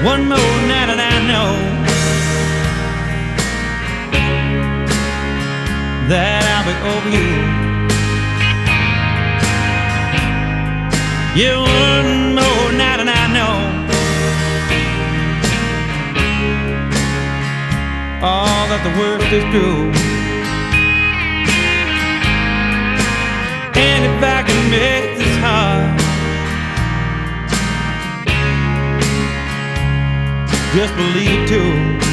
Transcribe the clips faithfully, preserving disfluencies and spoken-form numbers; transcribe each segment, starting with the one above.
One more night and I know that I'll be over you. Yeah, one more night and I know all that the worst is true. And if I can make this heart just believe too.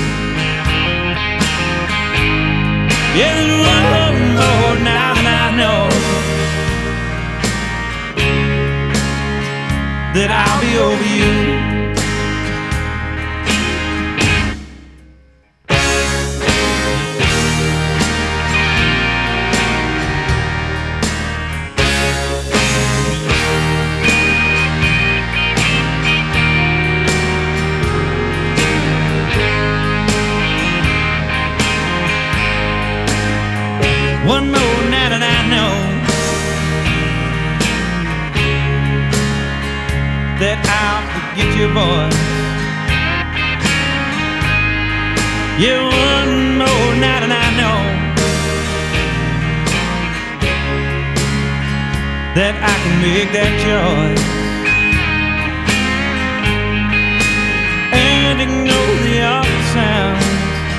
Yeah, there's one more now that I know that I'll be over you. One more night and I know that I'll forget your voice. Yeah, one more night and I know that I can make that choice and ignore the awful sounds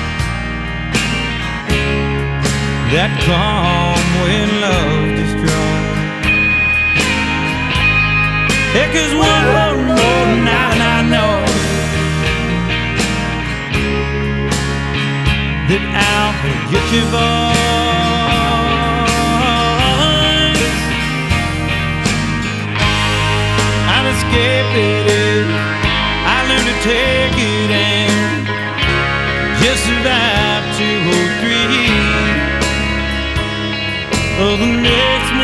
that come when love destroys. Yeah, 'cause one more night and I know that I'll forget your voice. I'll escape it, I learned to take it and just survive two or three. Oh, the next